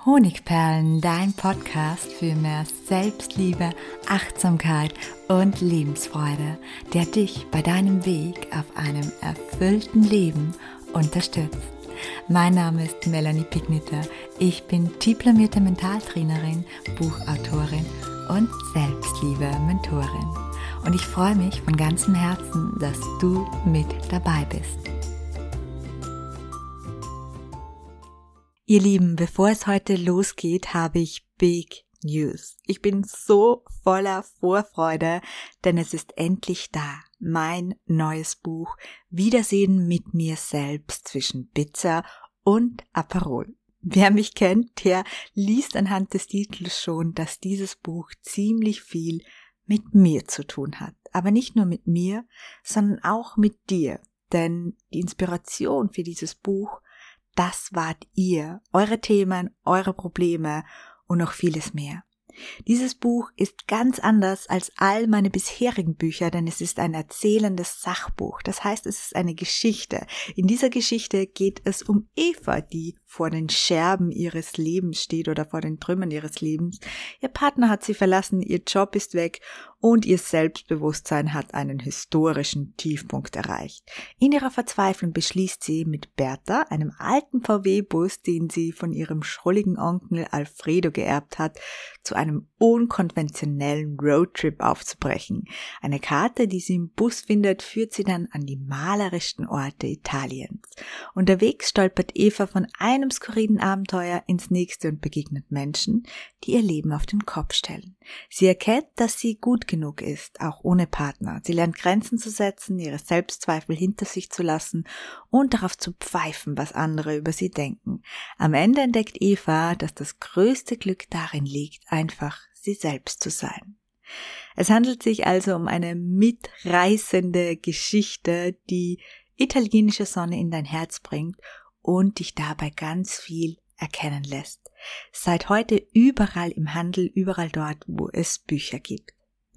Honigperlen, dein Podcast für mehr Selbstliebe, Achtsamkeit und Lebensfreude, der dich bei deinem Weg auf einem erfüllten Leben unterstützt. Mein Name ist Melanie Pigniter. Ich bin diplomierte Mentaltrainerin, Buchautorin und Selbstliebe-Mentorin. Und ich freue mich von ganzem Herzen, dass du mit dabei bist. Ihr Lieben, bevor es heute losgeht, habe ich Big News. Ich bin so voller Vorfreude, denn es ist endlich da. Mein neues Buch Wiedersehen mit mir selbst zwischen Pizza und Aperol. Wer mich kennt, der liest anhand des Titels schon, dass dieses Buch ziemlich viel mit mir zu tun hat. Aber nicht nur mit mir, sondern auch mit dir. Denn die Inspiration für dieses Buch, das wart ihr, eure Themen, eure Probleme und noch vieles mehr. Dieses Buch ist ganz anders als all meine bisherigen Bücher, denn es ist ein erzählendes Sachbuch. Das heißt, es ist eine Geschichte. In dieser Geschichte geht es um Eva, die vor den Scherben ihres Lebens steht oder vor den Trümmern ihres Lebens. Ihr Partner hat sie verlassen, ihr Job ist weg und ihr Selbstbewusstsein hat einen historischen Tiefpunkt erreicht. In ihrer Verzweiflung beschließt sie mit Bertha, einem alten VW-Bus, den sie von ihrem schrulligen Onkel Alfredo geerbt hat, zu einem unkonventionellen Roadtrip aufzubrechen. Eine Karte, die sie im Bus findet, führt sie dann an die malerischsten Orte Italiens. Unterwegs stolpert Eva von einem skurrilen Abenteuer ins nächste und begegnet Menschen, die ihr Leben auf den Kopf stellen. Sie erkennt, dass sie gut genug ist, auch ohne Partner. Sie lernt Grenzen zu setzen, ihre Selbstzweifel hinter sich zu lassen und darauf zu pfeifen, was andere über sie denken. Am Ende entdeckt Eva, dass das größte Glück darin liegt, einfach sie selbst zu sein. Es handelt sich also um eine mitreißende Geschichte, die italienische Sonne in dein Herz bringt und dich dabei ganz viel erkennen lässt. Seit heute überall im Handel, überall dort, wo es Bücher gibt.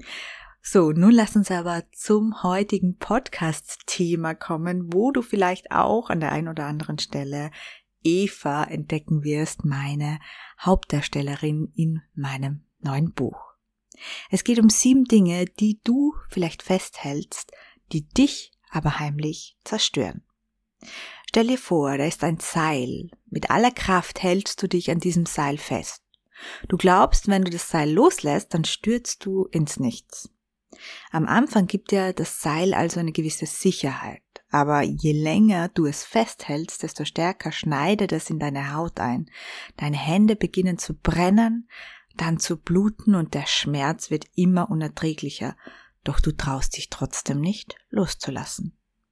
So, nun lass uns aber zum heutigen Podcast-Thema kommen, wo du vielleicht auch an der einen oder anderen Stelle Eva entdecken wirst, meine Hauptdarstellerin in meinem neuen Buch. Es geht um 7 Dinge, die du vielleicht festhältst, die dich aber heimlich zerstören. Stell dir vor, da ist ein Seil. Mit aller Kraft hältst du dich an diesem Seil fest. Du glaubst, wenn du das Seil loslässt, dann stürzt du ins Nichts. Am Anfang gibt dir das Seil also eine gewisse Sicherheit. Aber je länger du es festhältst, desto stärker schneidet es in deine Haut ein. Deine Hände beginnen zu brennen, dann zu bluten und der Schmerz wird immer unerträglicher. Doch du traust dich trotzdem nicht, loszulassen.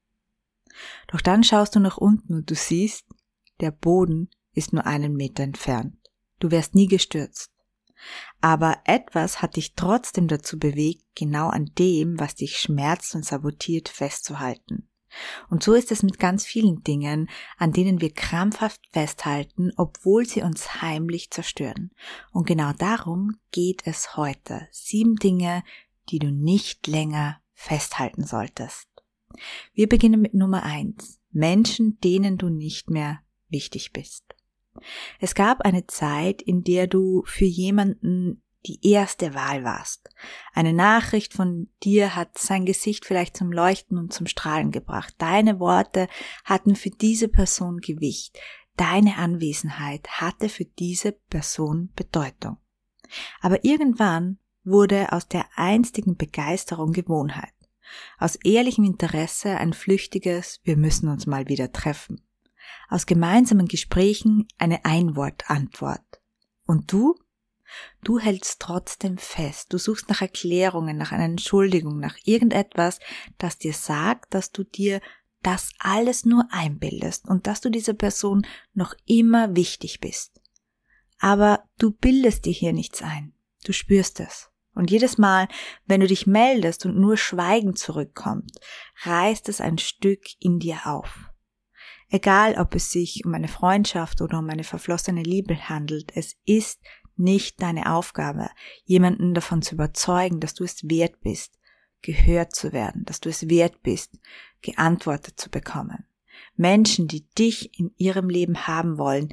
Doch dann schaust du nach unten und du siehst, der Boden ist nur 1 Meter entfernt. Du wärst nie gestürzt. Aber etwas hat dich trotzdem dazu bewegt, genau an dem, was dich schmerzt und sabotiert, festzuhalten. Und so ist es mit ganz vielen Dingen, an denen wir krampfhaft festhalten, obwohl sie uns heimlich zerstören. Und genau darum geht es heute. 7 Dinge, die du nicht länger festhalten solltest. Wir beginnen mit Nummer 1. Menschen, denen du nicht mehr wichtig bist. Es gab eine Zeit, in der du für jemanden die erste Wahl warst. Eine Nachricht von dir hat sein Gesicht vielleicht zum Leuchten und zum Strahlen gebracht. Deine Worte hatten für diese Person Gewicht. Deine Anwesenheit hatte für diese Person Bedeutung. Aber irgendwann wurde aus der einstigen Begeisterung Gewohnheit. Aus ehrlichem Interesse ein flüchtiges „Wir müssen uns mal wieder treffen". Aus gemeinsamen Gesprächen eine Einwortantwort. Und du? Du hältst trotzdem fest. Du suchst nach Erklärungen, nach einer Entschuldigung, nach irgendetwas, das dir sagt, dass du dir das alles nur einbildest und dass du dieser Person noch immer wichtig bist. Aber du bildest dir hier nichts ein. Du spürst es. Und jedes Mal, wenn du dich meldest und nur Schweigen zurückkommt, reißt es ein Stück in dir auf. Egal, ob es sich um eine Freundschaft oder um eine verflossene Liebe handelt, es ist nicht deine Aufgabe, jemanden davon zu überzeugen, dass du es wert bist, gehört zu werden, dass du es wert bist, geantwortet zu bekommen. Menschen, die dich in ihrem Leben haben wollen,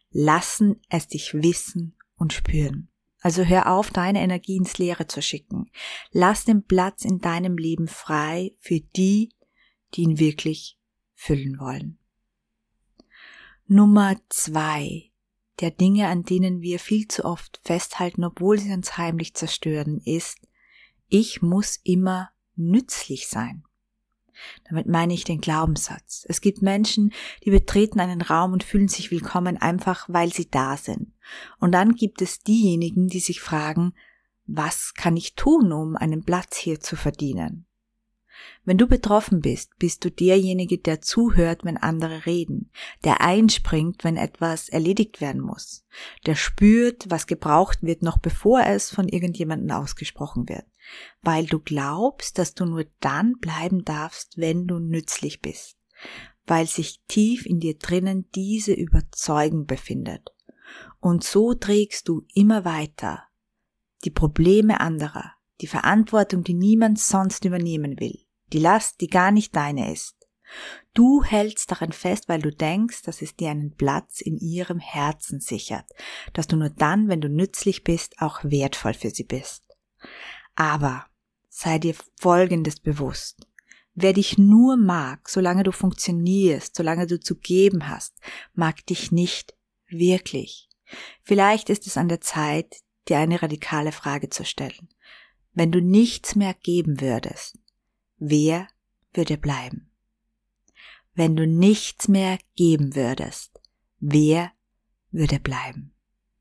lassen es dich wissen und spüren. Also hör auf, deine Energie ins Leere zu schicken. Lass den Platz in deinem Leben frei für die, die ihn wirklich füllen wollen. Nummer 2 der Dinge, an denen wir viel zu oft festhalten, obwohl sie uns heimlich zerstören, ist, ich muss immer nützlich sein. Damit meine ich den Glaubenssatz. Es gibt Menschen, die betreten einen Raum und fühlen sich willkommen, einfach weil sie da sind. Und dann gibt es diejenigen, die sich fragen, was kann ich tun, um einen Platz hier zu verdienen? Wenn du betroffen bist, bist du derjenige, der zuhört, wenn andere reden, der einspringt, wenn etwas erledigt werden muss, der spürt, was gebraucht wird, noch bevor es von irgendjemandem ausgesprochen wird, weil du glaubst, dass du nur dann bleiben darfst, wenn du nützlich bist, weil sich tief in dir drinnen diese Überzeugung befindet. Und so trägst du immer weiter die Probleme anderer, die Verantwortung, die niemand sonst übernehmen will, die Last, die gar nicht deine ist. Du hältst daran fest, weil du denkst, dass es dir einen Platz in ihrem Herzen sichert, dass du nur dann, wenn du nützlich bist, auch wertvoll für sie bist. Aber sei dir Folgendes bewusst. Wer dich nur mag, solange du funktionierst, solange du zu geben hast, mag dich nicht wirklich. Vielleicht ist es an der Zeit, dir eine radikale Frage zu stellen. Wenn du nichts mehr geben würdest, wer würde bleiben? Wenn du nichts mehr geben würdest, wer würde bleiben?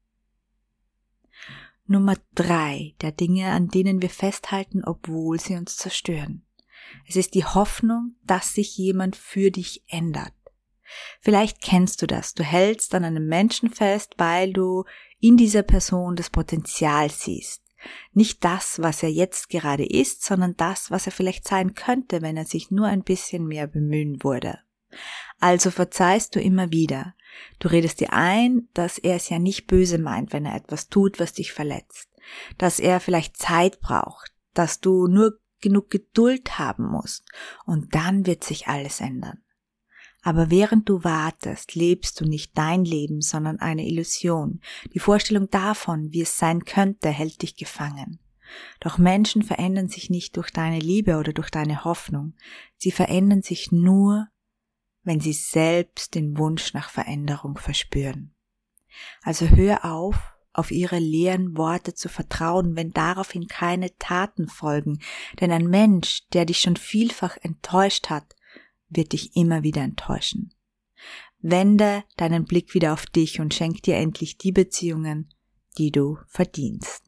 Nummer 3 der Dinge, an denen wir festhalten, obwohl sie uns zerstören. Es ist die Hoffnung, dass sich jemand für dich ändert. Vielleicht kennst du das. Du hältst an einem Menschen fest, weil du in dieser Person das Potenzial siehst. Nicht das, was er jetzt gerade ist, sondern das, was er vielleicht sein könnte, wenn er sich nur ein bisschen mehr bemühen würde. Also verzeihst du immer wieder. Du redest dir ein, dass er es ja nicht böse meint, wenn er etwas tut, was dich verletzt. Dass er vielleicht Zeit braucht, dass du nur genug Geduld haben musst und dann wird sich alles ändern. Aber während du wartest, lebst du nicht dein Leben, sondern eine Illusion. Die Vorstellung davon, wie es sein könnte, hält dich gefangen. Doch Menschen verändern sich nicht durch deine Liebe oder durch deine Hoffnung. Sie verändern sich nur, wenn sie selbst den Wunsch nach Veränderung verspüren. Also hör auf ihre leeren Worte zu vertrauen, wenn daraufhin keine Taten folgen. Denn ein Mensch, der dich schon vielfach enttäuscht hat, wird dich immer wieder enttäuschen. Wende deinen Blick wieder auf dich und schenk dir endlich die Beziehungen, die du verdienst.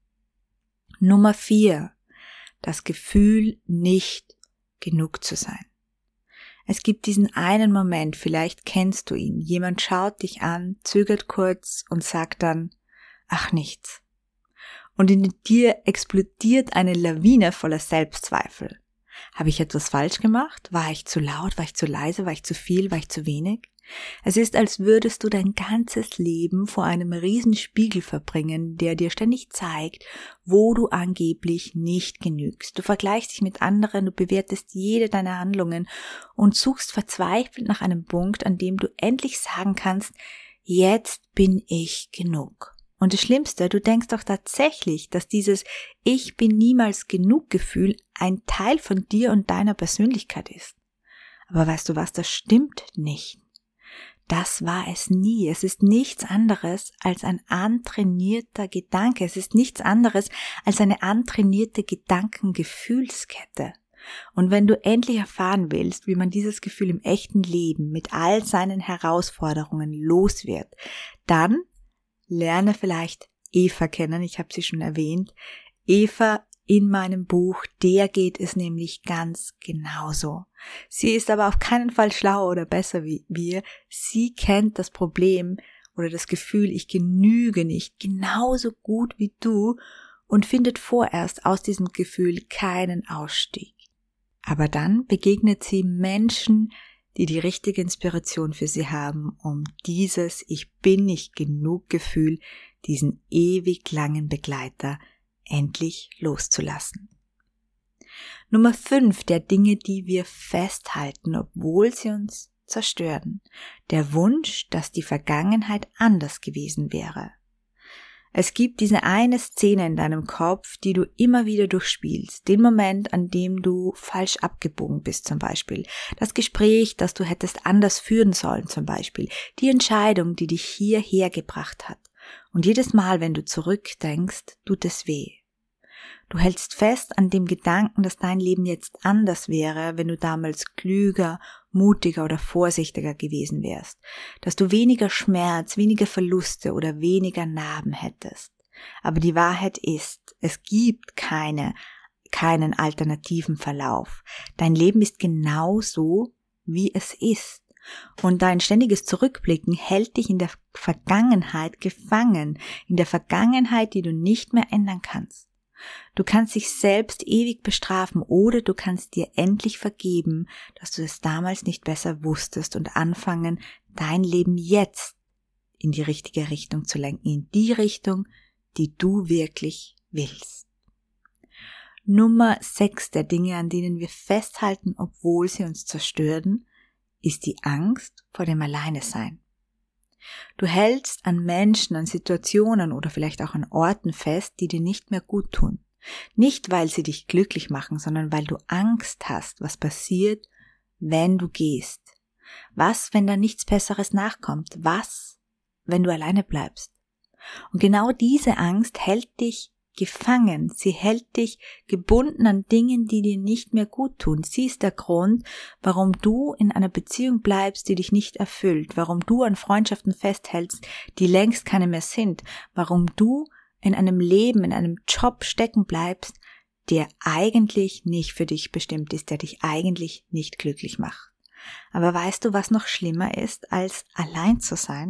Nummer 4. Das Gefühl, nicht genug zu sein. Es gibt diesen einen Moment, vielleicht kennst du ihn, jemand schaut dich an, zögert kurz und sagt dann, ach nichts. Und in dir explodiert eine Lawine voller Selbstzweifel. Habe ich etwas falsch gemacht? War ich zu laut? War ich zu leise? War ich zu viel? War ich zu wenig? Es ist, als würdest du dein ganzes Leben vor einem Riesenspiegel verbringen, der dir ständig zeigt, wo du angeblich nicht genügst. Du vergleichst dich mit anderen, du bewertest jede deiner Handlungen und suchst verzweifelt nach einem Punkt, an dem du endlich sagen kannst, jetzt bin ich genug. Und das Schlimmste, du denkst doch tatsächlich, dass dieses Ich bin niemals genug Gefühl ein Teil von dir und deiner Persönlichkeit ist. Aber weißt du was, das stimmt nicht. Das war es nie. Es ist nichts anderes als ein antrainierter Gedanke. Es ist nichts anderes als eine antrainierte Gedankengefühlskette. Und wenn du endlich erfahren willst, wie man dieses Gefühl im echten Leben mit all seinen Herausforderungen los wird, dann lerne vielleicht Eva kennen, ich habe sie schon erwähnt. Eva in meinem Buch, der geht es nämlich ganz genauso. Sie ist aber auf keinen Fall schlauer oder besser wie wir. Sie kennt das Problem oder das Gefühl, ich genüge nicht, genauso gut wie du und findet vorerst aus diesem Gefühl keinen Ausstieg. Aber dann begegnet sie Menschen, die die richtige Inspiration für sie haben, um dieses Ich bin nicht genug Gefühl, diesen ewig langen Begleiter, endlich loszulassen. Nummer 5 der Dinge, die wir festhalten, obwohl sie uns zerstören. Der Wunsch, dass die Vergangenheit anders gewesen wäre. Es gibt diese eine Szene in deinem Kopf, die du immer wieder durchspielst. Den Moment, an dem du falsch abgebogen bist zum Beispiel. Das Gespräch, das du hättest anders führen sollen zum Beispiel. Die Entscheidung, die dich hierher gebracht hat. Und jedes Mal, wenn du zurückdenkst, tut es weh. Du hältst fest an dem Gedanken, dass dein Leben jetzt anders wäre, wenn du damals klüger, mutiger oder vorsichtiger gewesen wärst, dass du weniger Schmerz, weniger Verluste oder weniger Narben hättest. Aber die Wahrheit ist, es gibt keinen alternativen Verlauf. Dein Leben ist genau so, wie es ist. Und dein ständiges Zurückblicken hält dich in der Vergangenheit gefangen, in der Vergangenheit, die du nicht mehr ändern kannst. Du kannst dich selbst ewig bestrafen oder du kannst dir endlich vergeben, dass du es damals nicht besser wusstest und anfangen, dein Leben jetzt in die richtige Richtung zu lenken, in die Richtung, die du wirklich willst. Nummer 6 der Dinge, an denen wir festhalten, obwohl sie uns zerstören, ist die Angst vor dem Alleinesein. Du hältst an Menschen, an Situationen oder vielleicht auch an Orten fest, die dir nicht mehr gut tun. Nicht, weil sie dich glücklich machen, sondern weil du Angst hast, was passiert, wenn du gehst. Was, wenn da nichts Besseres nachkommt? Was, wenn du alleine bleibst? Und genau diese Angst hält dich gefangen. Sie hält dich gebunden an Dingen, die dir nicht mehr gut tun. Sie ist der Grund, warum du in einer Beziehung bleibst, die dich nicht erfüllt, warum du an Freundschaften festhältst, die längst keine mehr sind, warum du in einem Leben, in einem Job stecken bleibst, der eigentlich nicht für dich bestimmt ist, der dich eigentlich nicht glücklich macht. Aber weißt du, was noch schlimmer ist, als allein zu sein?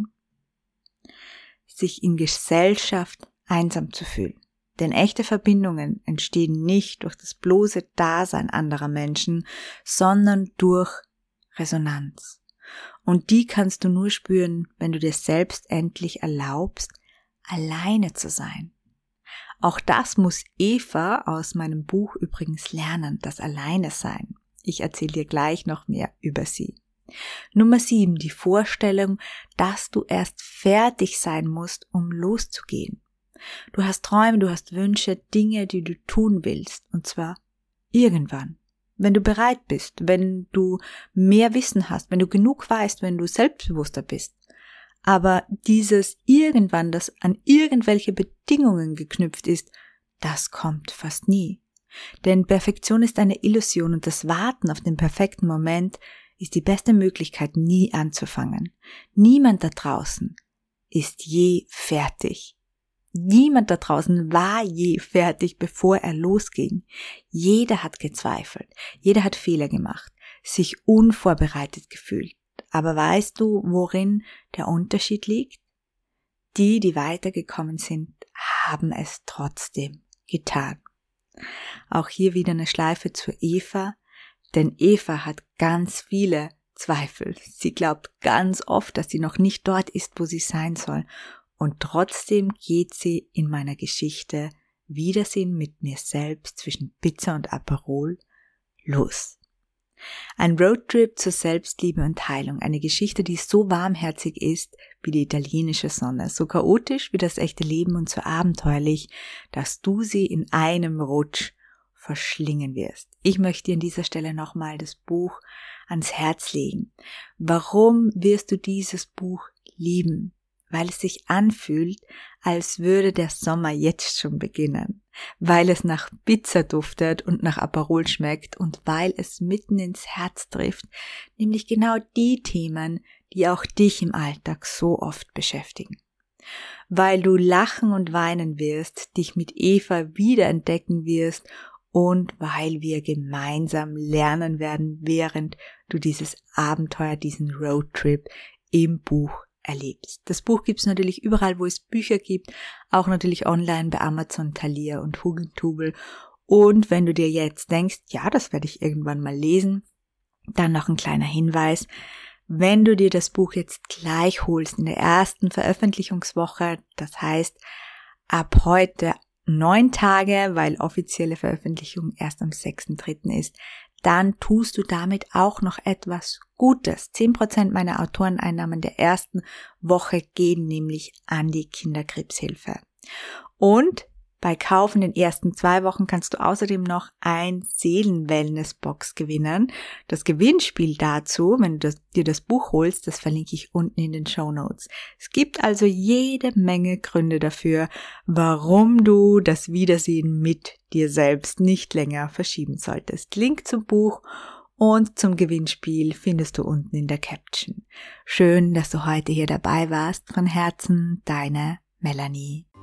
Sich in Gesellschaft einsam zu fühlen. Denn echte Verbindungen entstehen nicht durch das bloße Dasein anderer Menschen, sondern durch Resonanz. Und die kannst du nur spüren, wenn du dir selbst endlich erlaubst, alleine zu sein. Auch das muss Eva aus meinem Buch übrigens lernen, das Alleinesein. Ich erzähle dir gleich noch mehr über sie. Nummer 7, die Vorstellung, dass du erst fertig sein musst, um loszugehen. Du hast Träume, du hast Wünsche, Dinge, die du tun willst, und zwar irgendwann. Wenn du bereit bist, wenn du mehr Wissen hast, wenn du genug weißt, wenn du selbstbewusster bist. Aber dieses irgendwann, das an irgendwelche Bedingungen geknüpft ist, das kommt fast nie. Denn Perfektion ist eine Illusion und das Warten auf den perfekten Moment ist die beste Möglichkeit, nie anzufangen. Niemand da draußen ist je fertig. Niemand da draußen war je fertig, bevor er losging. Jeder hat gezweifelt, jeder hat Fehler gemacht, sich unvorbereitet gefühlt. Aber weißt du, worin der Unterschied liegt? Die, die weitergekommen sind, haben es trotzdem getan. Auch hier wieder eine Schleife zu Eva, denn Eva hat ganz viele Zweifel. Sie glaubt ganz oft, dass sie noch nicht dort ist, wo sie sein soll. Und trotzdem geht sie in meiner Geschichte Wiedersehen mit mir selbst zwischen Pizza und Aperol los. Ein Roadtrip zur Selbstliebe und Heilung, eine Geschichte, die so warmherzig ist wie die italienische Sonne, so chaotisch wie das echte Leben und so abenteuerlich, dass du sie in einem Rutsch verschlingen wirst. Ich möchte dir an dieser Stelle nochmal das Buch ans Herz legen. Warum wirst du dieses Buch lieben? Weil es sich anfühlt, als würde der Sommer jetzt schon beginnen, weil es nach Pizza duftet und nach Aperol schmeckt und weil es mitten ins Herz trifft, nämlich genau die Themen, die auch dich im Alltag so oft beschäftigen. Weil du lachen und weinen wirst, dich mit Eva wiederentdecken wirst und weil wir gemeinsam lernen werden, während du dieses Abenteuer, diesen Roadtrip im Buch erlebst. Das Buch gibt es natürlich überall, wo es Bücher gibt, auch natürlich online bei Amazon, Thalia und Hugendubel. Und wenn du dir jetzt denkst, ja, das werde ich irgendwann mal lesen, dann noch ein kleiner Hinweis. Wenn du dir das Buch jetzt gleich holst in der ersten Veröffentlichungswoche, das heißt ab heute 9 Tage, weil offizielle Veröffentlichung erst am 6.3. ist, dann tust du damit auch noch etwas Gutes. 10% meiner Autoreneinnahmen der ersten Woche gehen nämlich an die Kinderkrebshilfe. Und bei Kauf in den ersten 2 Wochen kannst du außerdem noch ein Seelen-Wellness-Box gewinnen. Das Gewinnspiel dazu, wenn du dir das Buch holst, das verlinke ich unten in den Shownotes. Es gibt also jede Menge Gründe dafür, warum du das Wiedersehen mit dir selbst nicht länger verschieben solltest. Link zum Buch und zum Gewinnspiel findest du unten in der Caption. Schön, dass du heute hier dabei warst. Von Herzen, deine Melanie.